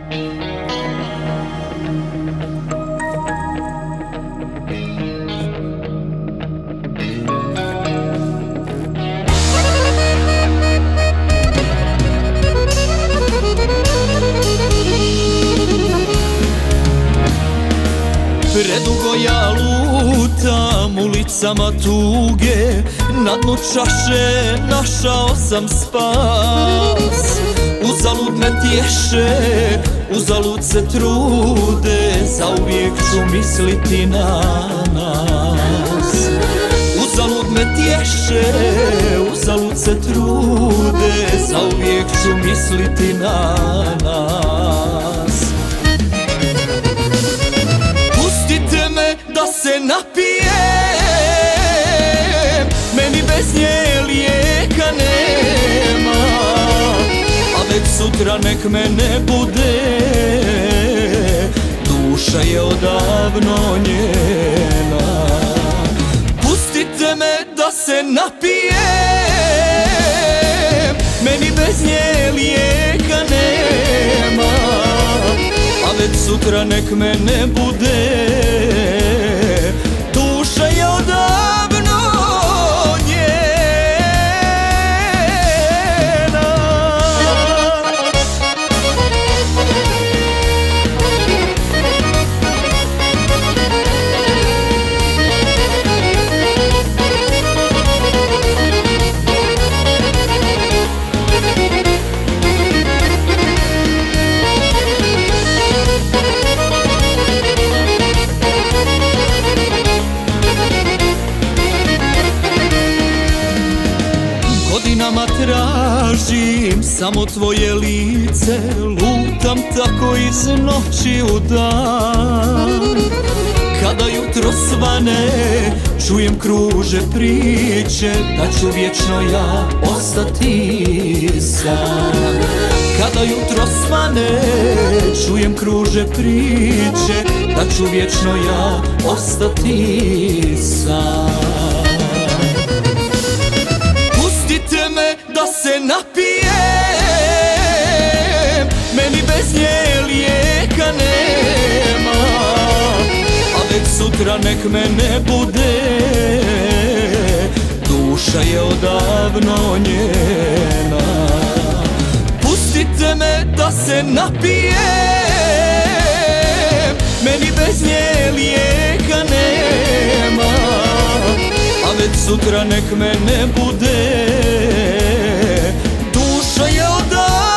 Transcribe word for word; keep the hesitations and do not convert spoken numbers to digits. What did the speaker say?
Predugo ja lutam ulicama tuge, na dnu čaše našao sam spas. Uzalud me tješe, uzalud se trude, zauvijek ću misliti na nas. Uzalud me tješe, uzalud se trude, zauvijek ću misliti na nas. Pustite me da se napijem, meni bez nje lijeka nema, a već sutra nek me ne bude, duša je odavno njena. Pustite me da se napijem, meni bez nje lijeka nema, a već sutra nek me ne bude, duša je odavno njena. Godinama tražim samo tvoje lice, lutam tako iz noći u dan. Kada jutro svane, čujem kruže priče, da ću vječno ja ostati sam. Kada jutro svane, čujem kruže priče, da ću vječno ja ostati sam. Pustite me da se napijem, meni bez nje lijeka nema, a već sutra nek me ne bude, duša je odavno njena. Pustite me da se napijem, meni bez nje lijeka nema, a već sutra nek me ne bude, duša je odavno